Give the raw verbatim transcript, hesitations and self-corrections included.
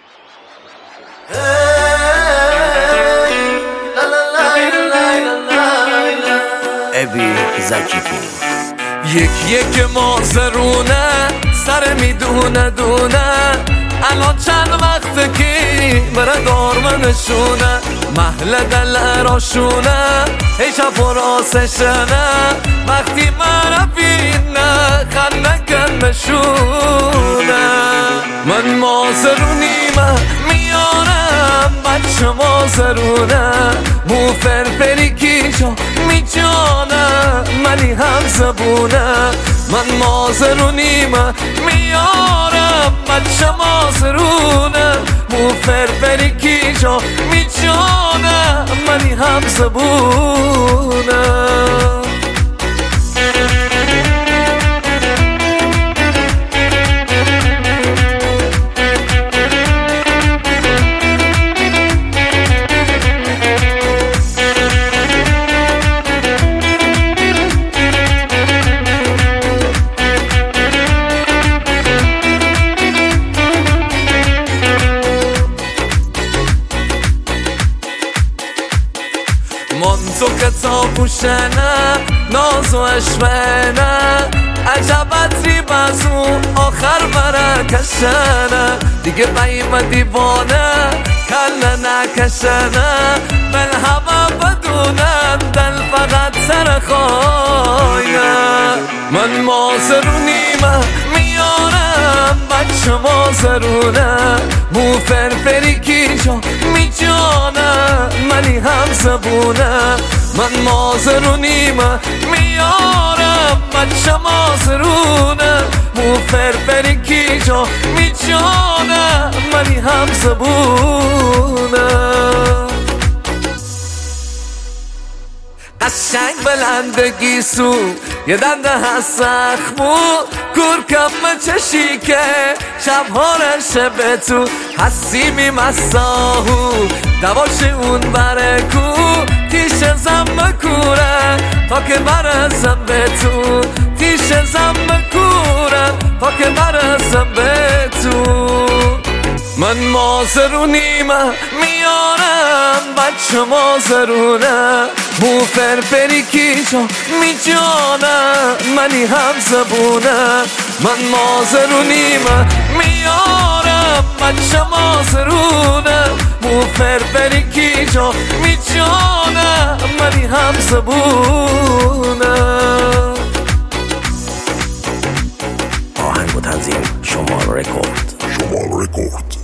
ابی زکی پور یک یک مازرونه سر میدونه دونه الان چند وقته که بره دارمنشونه محل دل راشونه ای شب و راسشنه وقتی من بینه خلکن نشونه من مازرونیمه میارم بچه مازرونه مو فرفری کیشا میجانه منی هم زبونه من مازرونیمه میارم بچه مازرونه مو فرفری کیشا میجانه منی هم زبونه منزو که تا پوشنه ناز و عشقنه عجبت ری بزو آخر بره کشنه دیگه بیم دیوانه کل نکشنه بل همه بدونم دل فقط سر خواهیه من مازرونیمه میارم بچه مازرونه مو فرفری کیشا میجانه منی هم زبونه من مازرونیمه میارم بچه مازرونه مو فرفری کیشا میجانه منی هم زبونه قشنگ بلندگی سو یه دنده هست زخمو کور کم چشی که شبها رشه تو هستی میمستاهو دواش اون بره کو تیش زم کوره تا که برسم به تو تیش زم کوره تا که برسم به تو من مازرونیمه میارم بچه مازرونه مو فرفری کیشا میجانه منی هم زبونه من مازرونیمه میارم بچه مازرونه مو فرفری کیشا میجانه منی هم زبونه. آهنگ و تنظیم شمال رکورد. شمال رکورد.